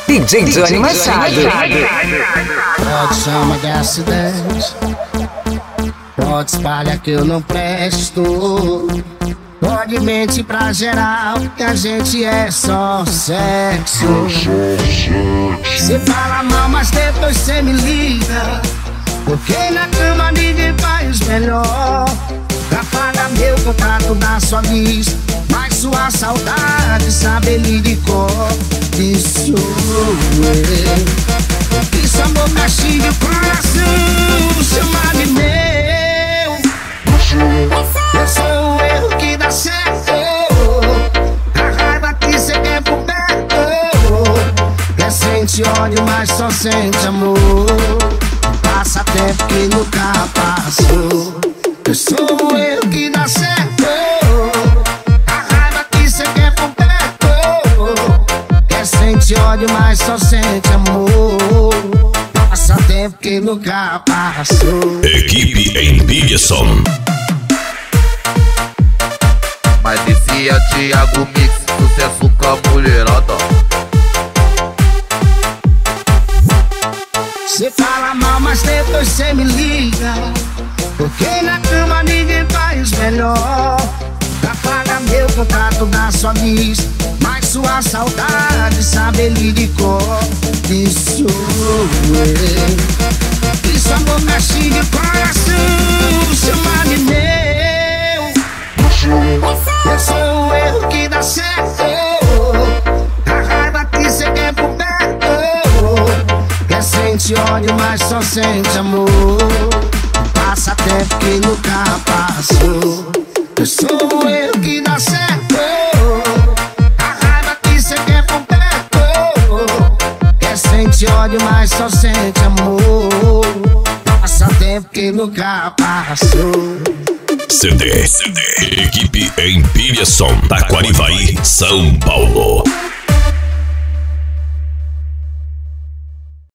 DJ Johnny Machado. Pode chamar de acidente, pode espalhar que eu não presto, pode mentir pra geral que a gente é só sexo. Cê fala mal, mas depois cê me liga, porque na cama ninguém faz melhor. Apaga meu contato da sua lista, mas sua saudade sabe ele de cor. Isso isso amor castiga o coração, chama de meu. Eu sou o erro que dá certo, a raiva que cê quer por perto. Quer sente ódio, mas só sente amor. Passa tempo que nunca passou. Eu sou o erro que dá certo, a raiva que cê quer por perto. Quer sente ódio, mas só sente amor. Passa tempo que nunca passou. Equipe Empilhação. Mas esse é Thiago Mix, sucesso com a mulherada. Cê fala mal, mas depois cê me liga, porque na cama ninguém faz melhor. Apaga meu contato da sua lista, mas sua saudade sabe ele de cor. Isso amor castiga o coração, chama de meu. Eu sou o erro que dá certo, a raiva que cê quer por perto. Quer sente ódio, mas só sente amor. Passa tempo que nunca passou. Eu sou o erro que dá certo, a raiva que cê quer por perto. Quer sente ódio, mas só sente amor. Passa tempo que nunca passou. CD Equipe Empilhação, Taquarivaí, São Paulo.